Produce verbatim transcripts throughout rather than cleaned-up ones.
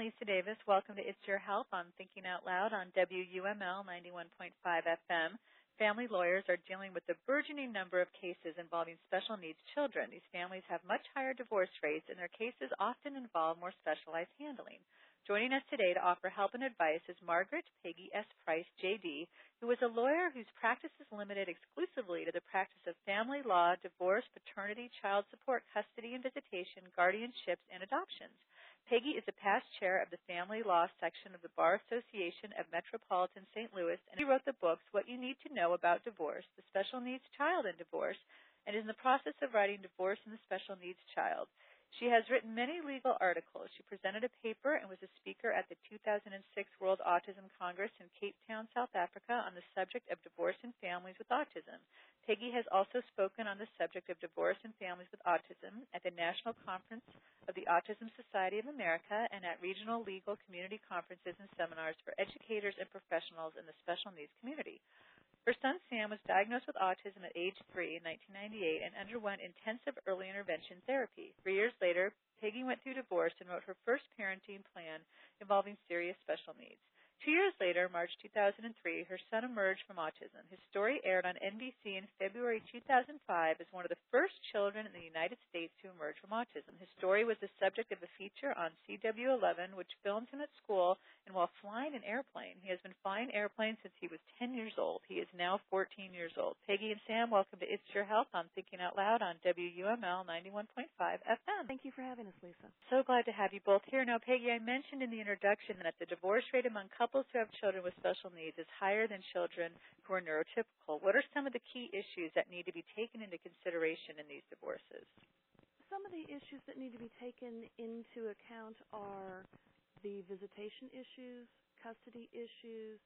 Lisa Davis. Welcome to It's Your Health on Thinking Out Loud on W U M L ninety-one point five F M. Family lawyers are dealing with the burgeoning number of cases involving special needs children. These families have much higher divorce rates, and their cases often involve more specialized handling. Joining us today to offer help and advice is Margaret Peggy S. Price, J D, who is a lawyer whose practice is limited exclusively to the practice of family law, divorce, paternity, child support, custody and visitation, guardianships, and adoptions. Peggy is a past chair of the Family Law section of the Bar Association of Metropolitan Saint Louis, and she wrote the books What You Need to Know About Divorce, The Special Needs Child in Divorce, and is in the process of writing Divorce and the Special Needs Child. She has written many legal articles. She presented a paper and was a speaker at the two thousand six World Autism Congress in Cape Town, South Africa on the subject of divorce and families with autism. Peggy has also spoken on the subject of divorce and families with autism at the National Conference of the Autism Society of America and at regional legal community conferences and seminars for educators and professionals in the special needs community. Her son Sam was diagnosed with autism at age three in nineteen ninety-eight and underwent intensive early intervention therapy. Three years later, Peggy went through divorce and wrote her first parenting plan involving serious special needs. Two years later, March two thousand three, her son emerged from autism. His story aired on N B C in February two thousand five as one of the first children in the United States to emerge from autism. His story was the subject of a feature on C W eleven, which filmed him at school and while flying an airplane. He has been flying airplanes since he was ten years old. He is now fourteen years old. Peggy and Sam, welcome to It's Your Health on Thinking Out Loud on W U M L ninety-one point five F M. Thank you for having us, Lisa. So glad to have you both here. Now, Peggy, I mentioned in the introduction that the divorce rate among couples who have children with special needs is higher than children who are neurotypical. What are some of the key issues that need to be taken into consideration in these divorces? Some of the issues that need to be taken into account are the visitation issues, custody issues,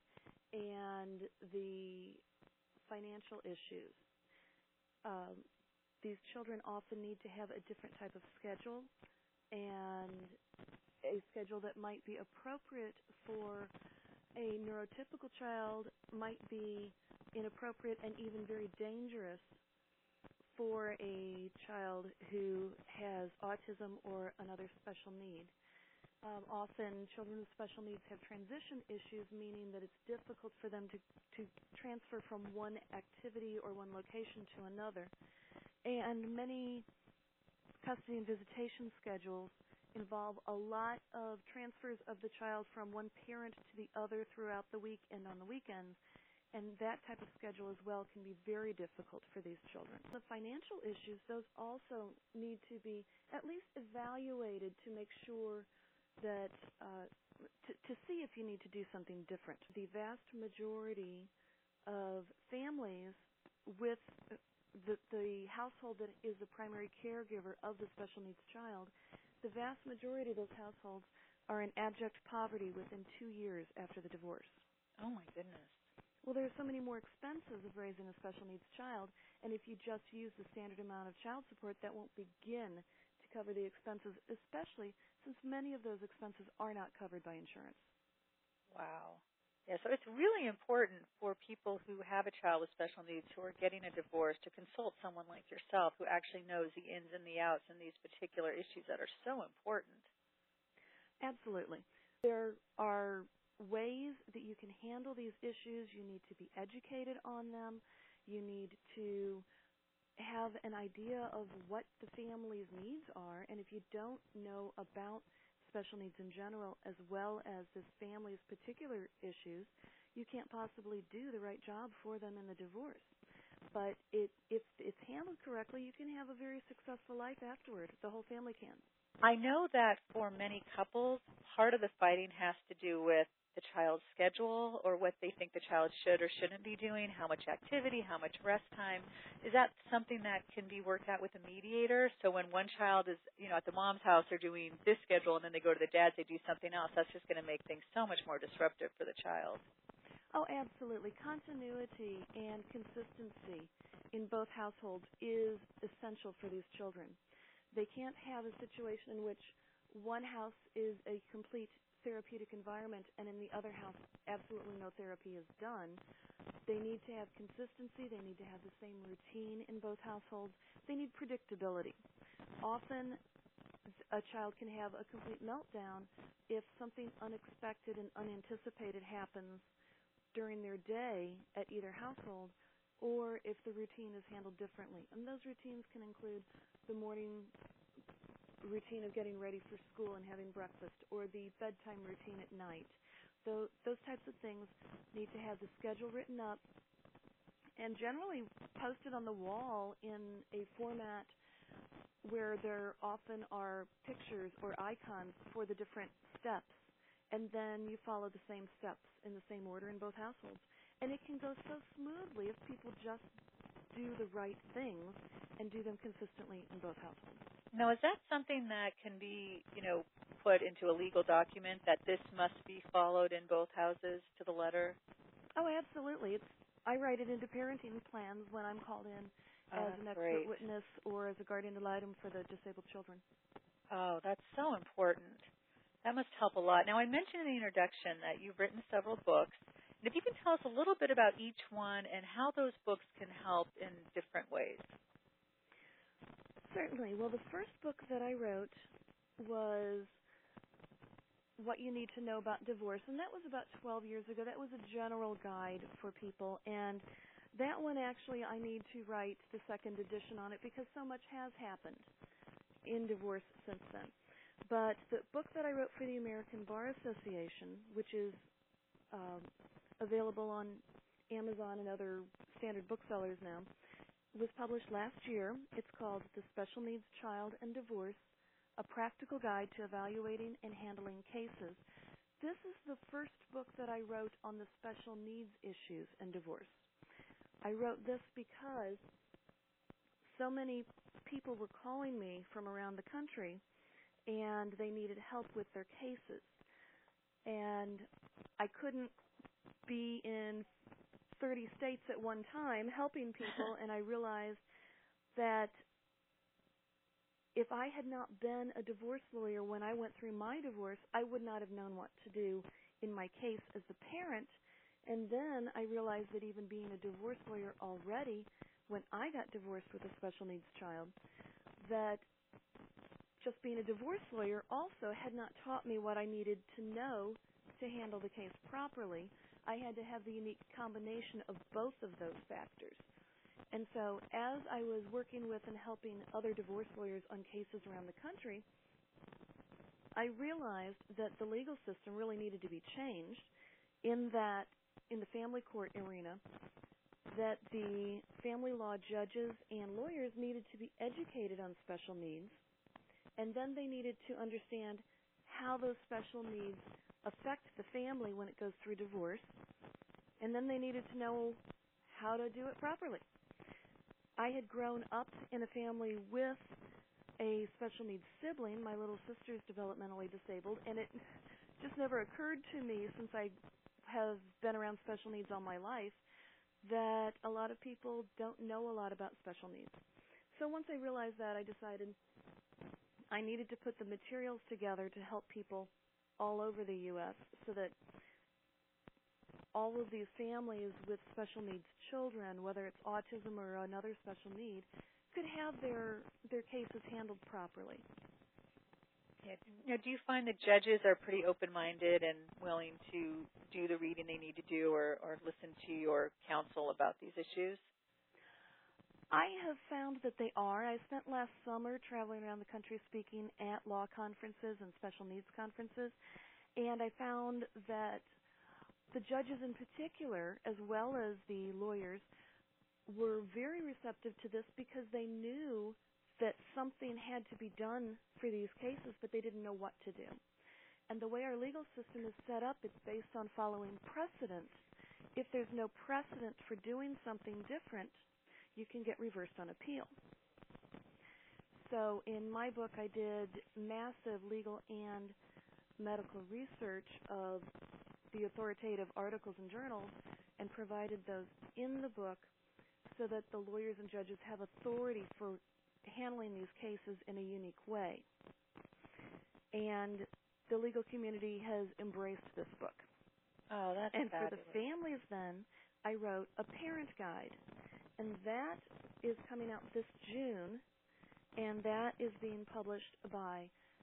and the financial issues. Um, these children often need to have a different type of schedule and a schedule that might be appropriate for a neurotypical child might be inappropriate and even very dangerous for a child who has autism or another special need. Um, often children with special needs have transition issues, meaning that it's difficult for them to, to transfer from one activity or one location to another. And many custody and visitation schedules involve a lot of transfers of the child from one parent to the other throughout the week and on the weekends, and that type of schedule as well can be very difficult for these children. The financial issues, those also need to be at least evaluated to make sure that, uh, to, to see if you need to do something different. The vast majority of families with the, the household that is the primary caregiver of the special needs child, the vast majority of those households are in abject poverty within two years after the divorce. Oh, my goodness. Well, there are so many more expenses of raising a special needs child, and if you just use the standard amount of child support, that won't begin to cover the expenses, especially since many of those expenses are not covered by insurance. Wow. Yeah, so it's really important for people who have a child with special needs who are getting a divorce to consult someone like yourself who actually knows the ins and the outs and these particular issues that are so important. Absolutely. There are ways that you can handle these issues. You need to be educated on them. You need to have an idea of what the family's needs are, and if you don't know about special needs in general as well as this family's particular issues, you can't possibly do the right job for them in the divorce. But it, if it's handled correctly, you can have a very successful life afterward. The whole family can. I know that for many couples, part of the fighting has to do with the child's schedule or what they think the child should or shouldn't be doing, how much activity, how much rest time. Is that something that can be worked out with a mediator? So when one child is, you know, at the mom's house, they're doing this schedule, and then they go to the dad's, they do something else. That's just going to make things so much more disruptive for the child. Oh, absolutely. Continuity and consistency in both households is essential for these children. They can't have a situation in which one house is a complete therapeutic environment and in the other house absolutely no therapy is done. They need to have consistency. They need to have the same routine in both households. They need predictability. Often a child can have a complete meltdown if something unexpected and unanticipated happens during their day at either household, or if the routine is handled differently. And those routines can include the morning routine of getting ready for school and having breakfast, or the bedtime routine at night. So those types of things need to have the schedule written up and generally posted on the wall in a format where there often are pictures or icons for the different steps, and then you follow the same steps in the same order in both households. And it can go so smoothly if people just do the right things and do them consistently in both households. Now, is that something that can be, you know, put into a legal document that this must be followed in both houses to the letter? Oh, absolutely. It's I write it into parenting plans when I'm called in oh, as an expert great. witness or as a guardian ad litem for the disabled children. Oh, that's so important. That must help a lot. Now, I mentioned in the introduction that you've written several books. And if you can tell us a little bit about each one and how those books can help in different ways. Certainly. Well, the first book that I wrote was What You Need to Know About Divorce, and that was about twelve years ago. That was a general guide for people, and that one actually I need to write the second edition on it because so much has happened in divorce since then. But the book that I wrote for the American Bar Association, which is um, available on Amazon and other standard booksellers now, was published last year. It's called The Special Needs Child and Divorce, A Practical Guide to Evaluating and Handling Cases. This is the first book that I wrote on the special needs issues in divorce. I wrote this because so many people were calling me from around the country and they needed help with their cases. And I couldn't be in thirty states at one time helping people, and I realized that if I had not been a divorce lawyer when I went through my divorce, I would not have known what to do in my case as a parent. And then I realized that even being a divorce lawyer already, when I got divorced with a special needs child, that just being a divorce lawyer also had not taught me what I needed to know to handle the case properly. I had to have the unique combination of both of those factors. And so as I was working with and helping other divorce lawyers on cases around the country, I realized that the legal system really needed to be changed in that, in the family court arena, that the family law judges and lawyers needed to be educated on special needs, and then they needed to understand how those special needs affect the family when it goes through divorce, and then they needed to know how to do it properly. I had grown up in a family with a special needs sibling. My little sister's developmentally disabled, and it just never occurred to me, since I have been around special needs all my life, that a lot of people don't know a lot about special needs. So once I realized that, I decided I needed to put the materials together to help people all over the U S so that all of these families with special needs children, whether it's autism or another special need, could have their their cases handled properly. Yeah. Now, do you find that judges are pretty open-minded and willing to do the reading they need to do or, or listen to your counsel about these issues? I have found that they are. I spent last summer traveling around the country speaking at law conferences and special needs conferences, and I found that the judges in particular, as well as the lawyers, were very receptive to this because they knew that something had to be done for these cases, but they didn't know what to do. And the way our legal system is set up, it's based on following precedent. If there's no precedent for doing something different, you can get reversed on appeal. So in my book, I did massive legal and medical research of the authoritative articles and journals and provided those in the book so that the lawyers and judges have authority for handling these cases in a unique way. And the legal community has embraced this book. Oh, that's And fabulous. for the families then, I wrote a parent guide. And that is coming out this June, and that is being published by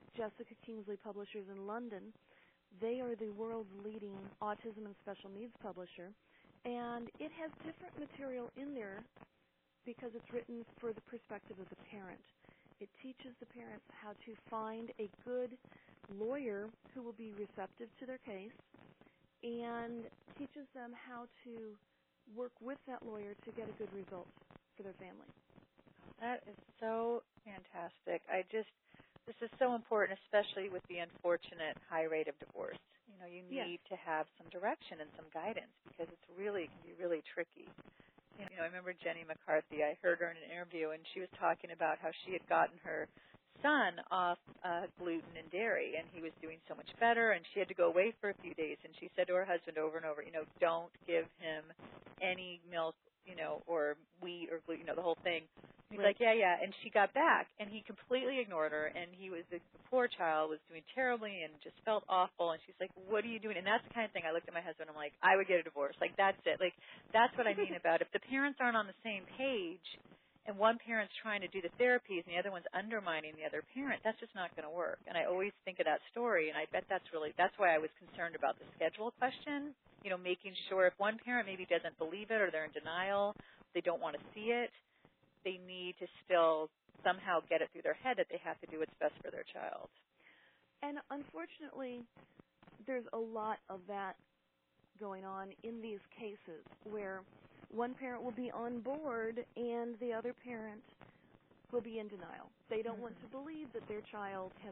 Jessica Kingsley Publishers in London. They are the world's leading autism and special needs publisher, and it has different material in there because it's written for the perspective of the parent. It teaches the parents how to find a good lawyer who will be receptive to their case and teaches them how to work with that lawyer to get a good result for their family. That is so fantastic. I just, this is so important, especially with the unfortunate high rate of divorce. You know, you need yes. to have some direction and some guidance because it's really, it can be really tricky. You know, I remember Jenny McCarthy. I heard her in an interview, and she was talking about how she had gotten her son off uh, gluten and dairy, and he was doing so much better, and she had to go away for a few days, and she said to her husband over and over, you know, don't give him any milk, you know, or wheat or gluten, you know, the whole thing. He's Right. like, yeah, yeah, and she got back, and he completely ignored her, and he was, the, the poor child was doing terribly and just felt awful, and she's like, what are you doing? And that's the kind of thing I looked at my husband, I'm like, I would get a divorce. Like, that's it. Like, that's what I mean about if the parents aren't on the same page, and one parent's trying to do the therapies and the other one's undermining the other parent, that's just not going to work. And I always think of that story, and I bet that's really, that's why I was concerned about the schedule question, you know, making sure if one parent maybe doesn't believe it or they're in denial, they don't want to see it, they need to still somehow get it through their head that they have to do what's best for their child. And unfortunately, there's a lot of that going on in these cases where one parent will be on board and the other parent will be in denial. They don't Mm-hmm. want to believe that their child has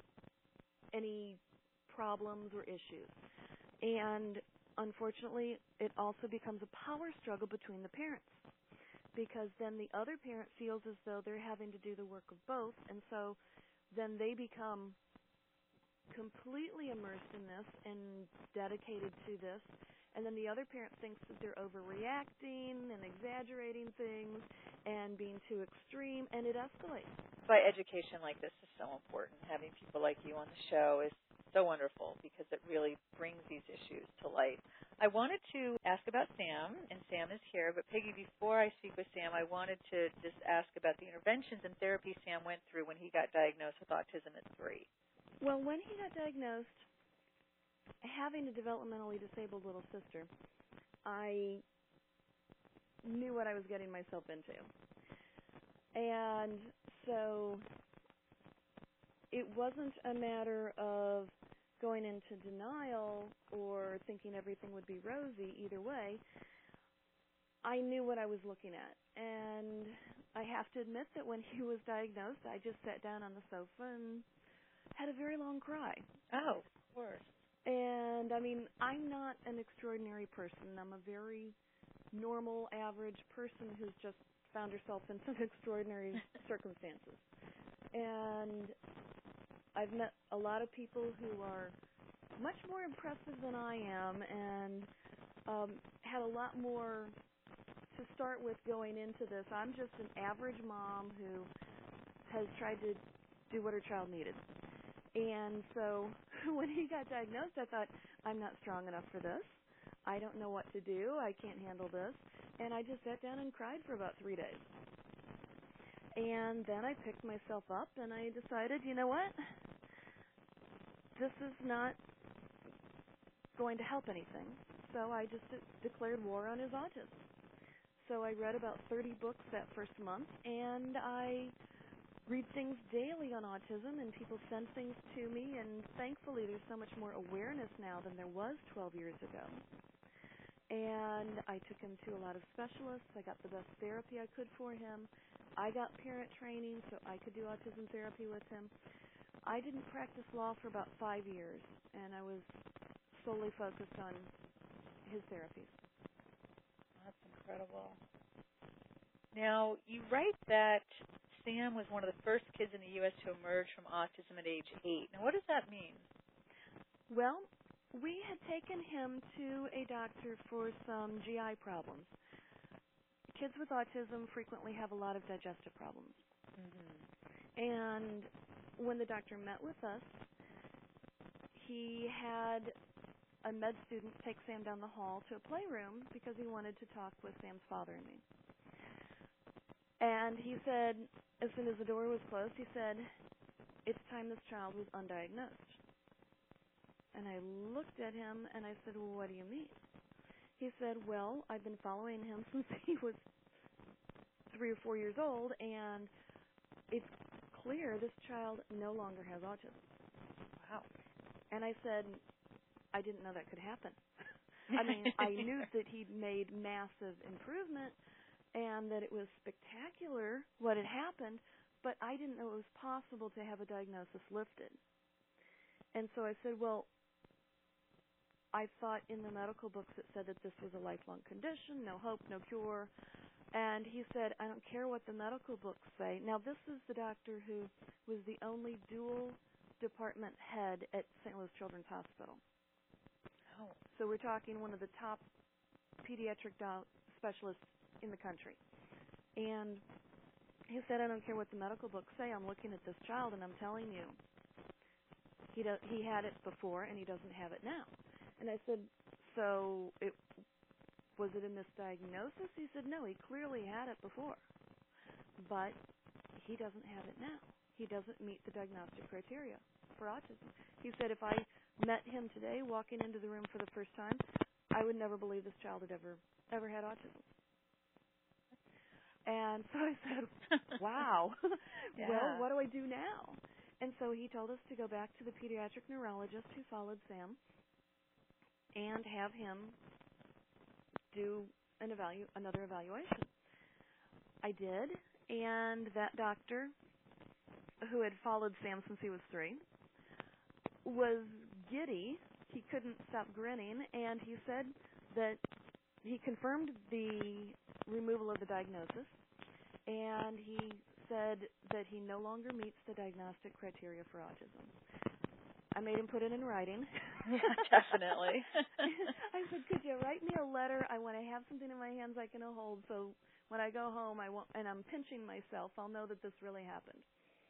any problems or issues. And unfortunately, it also becomes a power struggle between the parents because then the other parent feels as though they're having to do the work of both, and so then they become completely immersed in this and dedicated to this, and then the other parent thinks that they're overreacting and exaggerating things and being too extreme, and it escalates. Why education like this is so important. Having people like you on the show is so wonderful because it really brings these issues to light. I wanted to ask about Sam, and Sam is here, but Peggy, before I speak with Sam, I wanted to just ask about the interventions and therapy Sam went through when he got diagnosed with autism at three. Well, when he got diagnosed, having a developmentally disabled little sister, I knew what I was getting myself into. And so it wasn't a matter of going into denial or thinking everything would be rosy either way. I knew what I was looking at. And I have to admit that when he was diagnosed, I just sat down on the sofa and had a very long cry. Oh, of course. And, I mean, I'm not an extraordinary person. I'm a very normal, average person who's just found herself in some extraordinary circumstances. And I've met a lot of people who are much more impressive than I am and um, had a lot more to start with going into this. I'm just an average mom who has tried to do what her child needed. And so when he got diagnosed, I thought, I'm not strong enough for this. I don't know what to do. I can't handle this. And I just sat down and cried for about three days. And then I picked myself up and I decided, you know what? This is not going to help anything. So I just de- declared war on his autism. So I read about thirty books that first month, and I read things daily on autism, and people send things to me, and thankfully there's so much more awareness now than there was twelve years ago. And I took him to a lot of specialists. I got the best therapy I could for him. I got parent training so I could do autism therapy with him. I didn't practice law for about five years, and I was solely focused on his therapies. That's incredible. Now, you write that Sam was one of the first kids in the U S to emerge from autism at age eight. Now, what does that mean? Well, we had taken him to a doctor for some G I problems. Kids with autism frequently have a lot of digestive problems. Mm-hmm. And when the doctor met with us, he had a med student take Sam down the hall to a playroom because he wanted to talk with Sam's father and me. And he said, as soon as the door was closed, he said, it's time this child was undiagnosed. And I looked at him and I said, well, what do you mean? He said, well, I've been following him since he was three or four years old, and it's clear this child no longer has autism. Wow. And I said, I didn't know that could happen. I mean, I knew that he'd made massive improvement and that it was spectacular what had happened, but I didn't know it was possible to have a diagnosis lifted. And so I said, well, I thought in the medical books it said that this was a lifelong condition, no hope, no cure. And he said, I don't care what the medical books say. Now, this is the doctor who was the only dual department head at Saint Louis Children's Hospital. Oh. So we're talking one of the top pediatric do- specialists in the country. And he said, I don't care what the medical books say. I'm looking at this child, and I'm telling you, he do- he had it before, and he doesn't have it now. And I said, so it was it a misdiagnosis? He said, no, he clearly had it before, but he doesn't have it now. He doesn't meet the diagnostic criteria for autism. He said, if I met him today walking into the room for the first time, I would never believe this child had ever ever had autism. And so I said, wow, Yeah. well, what do I do now? And so he told us to go back to the pediatric neurologist who followed Sam and have him do an evalu- another evaluation. I did, and that doctor, who had followed Sam since he was three, was giddy. He couldn't stop grinning, and he said that he confirmed the removal of the diagnosis, and he said that he no longer meets the diagnostic criteria for autism. I made him put it in writing. Yeah, definitely. I said, could you write me a letter? I want to have something in my hands I can hold, so when I go home I won't, and I'm pinching myself, I'll know that this really happened.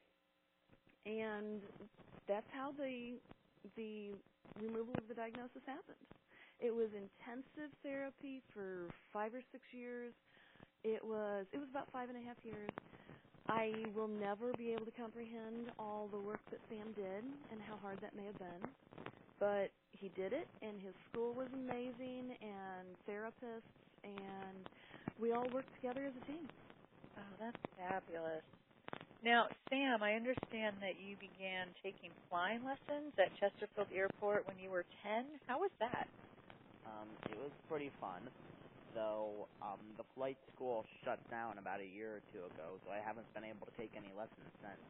And that's how the the removal of the diagnosis happened. It was intensive therapy for five or six years. It was it was about five and a half years. I will never be able to comprehend all the work that Sam did and how hard that may have been. But he did it, and his school was amazing, and therapists, and we all worked together as a team. Oh, that's fabulous. Now, Sam, I understand that you began taking flying lessons at Chesterfield Airport when you were ten. How was that? Um, it was pretty fun, though um, the flight school shut down about a year or two ago, so I haven't been able to take any lessons since.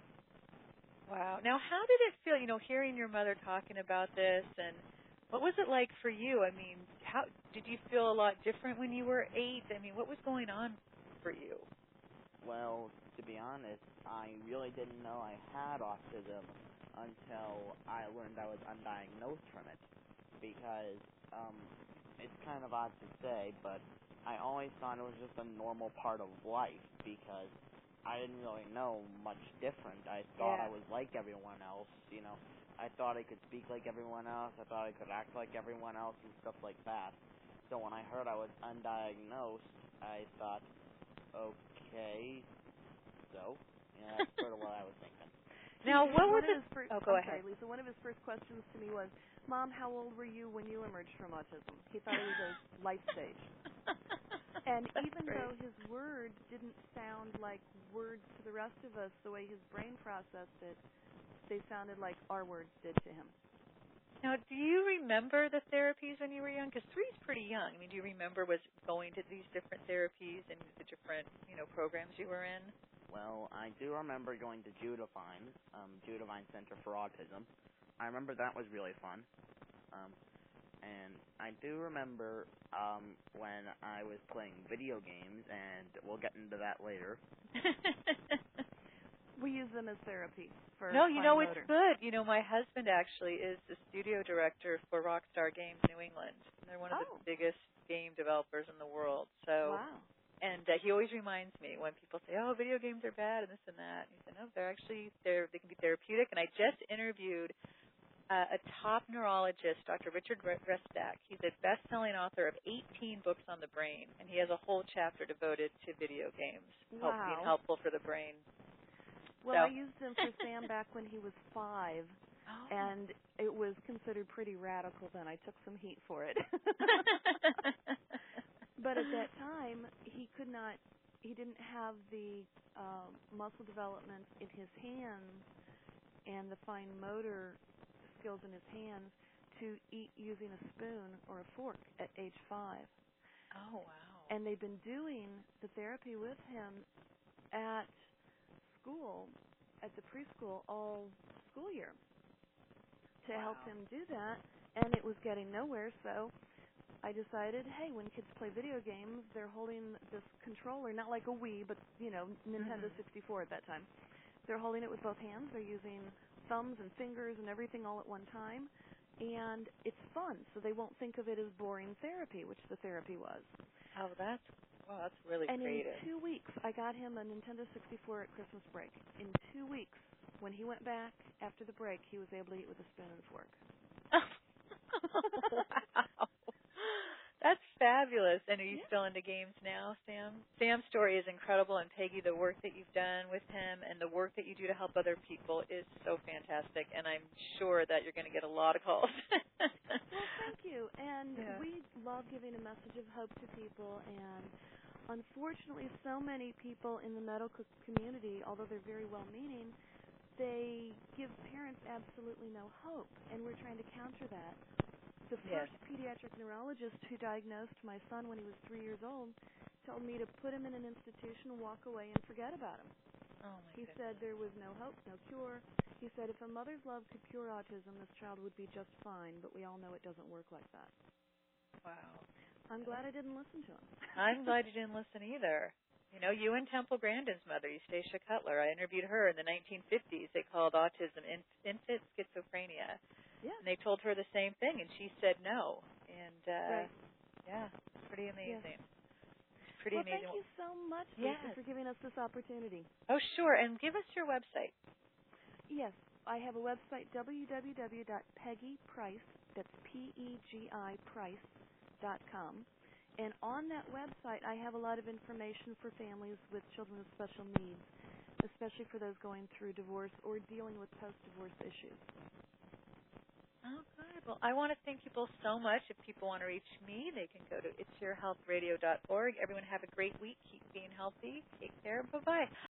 Wow. Now, how did it feel, you know, hearing your mother talking about this, and what was it like for you? I mean, how did you feel a lot different when you were eight? I mean, what was going on for you? Well, to be honest, I really didn't know I had autism until I learned I was undiagnosed from it, because um, it's kind of odd to say, but I always thought it was just a normal part of life, because I didn't really know much different. I thought Yeah. I was like everyone else, you know. I thought I could speak like everyone else. I thought I could act like everyone else and stuff like that. So when I heard I was undiagnosed, I thought, okay, so, you know, that's sort of what I was thinking. Now, what one was of it? his first, Oh, go I'm ahead. sorry, Lisa. One of his first questions to me was, Mom, how old were you when you emerged from autism? He thought it was a life stage. And That's even great. though his words didn't sound like words to the rest of us, the way his brain processed it, they sounded like our words did to him. Now, do you remember the therapies when you were young? Because three is pretty young. I mean, do you remember was going to these different therapies and the different, you know, programs you were in? Well, I do remember going to Judavine, um, Judavine Center for Autism. I remember that was really fun. Um, and I do remember um, when I was playing video games, and we'll get into that later. We use them as therapy for No, you fine know, motor. it's good. You know, my husband actually is the studio director for Rockstar Games New England. And they're one of Oh. the biggest game developers in the world. So, Wow. and uh, he always reminds me when people say, "Oh, video games are bad," and this and that. And he said, "No, they're actually they're they can be therapeutic." And I just interviewed uh, a top neurologist, Doctor Richard Restak. He's a best-selling author of eighteen books on the brain, and he has a whole chapter devoted to video games help, being Wow. helpful for the brain. Well, so. I used him for Sam back when he was five, oh. and it was considered pretty radical then. I took some heat for it. But at that time, he could not, he didn't have the um, muscle development in his hands and the fine motor skills in his hands to eat using a spoon or a fork at age five. Oh, wow. And they've been doing the therapy with him at school, at the preschool, all school year to wow. help him do that, and it was getting nowhere, so I decided, hey, when kids play video games, they're holding this controller, not like a Wii, but, you know, Nintendo mm-hmm. sixty-four at that time. They're holding it with both hands. They're using thumbs and fingers and everything all at one time, and it's fun, so they won't think of it as boring therapy, which the therapy was. Oh, that's, well, that's really and creative. And in two weeks, I got him a Nintendo sixty-four at Christmas break. In two weeks, when he went back after the break, he was able to eat with a spoon and fork. Wow. That's fabulous. And are you yeah. still into games now, Sam? Sam's story is incredible, and Peggy, the work that you've done with him and the work that you do to help other people is so fantastic, and I'm sure that you're going to get a lot of calls. Well, thank you. And yeah. we love giving a message of hope to people, and unfortunately, so many people in the medical community, although they're very well-meaning, they give parents absolutely no hope, and we're trying to counter that. The yes. first pediatric neurologist who diagnosed my son when he was three years old told me to put him in an institution, walk away, and forget about him. Oh my he goodness. said there was no hope, no cure. He said if a mother's love could cure autism, this child would be just fine, but we all know it doesn't work like that. Wow. I'm glad I didn't listen to him. I'm glad you didn't listen either. You know, you and Temple Grandin's mother, Eustacia Cutler, I interviewed her in the nineteen fifties. They called autism infant schizophrenia. Yeah. And they told her the same thing, and she said no. And, uh, right. yeah, it's pretty amazing. Yes. It's pretty well, amazing. Thank you so much, Lisa, yes. for giving us this opportunity. Oh, sure. And give us your website. Yes. I have a website, w w w dot peggy price, that's P E G I Price, dot com. And on that website, I have a lot of information for families with children with special needs, especially for those going through divorce or dealing with post-divorce issues. Oh, good. Well, I want to thank you both so much. If people want to reach me, they can go to its your health radio dot org. Everyone have a great week. Keep being healthy. Take care. Bye-bye.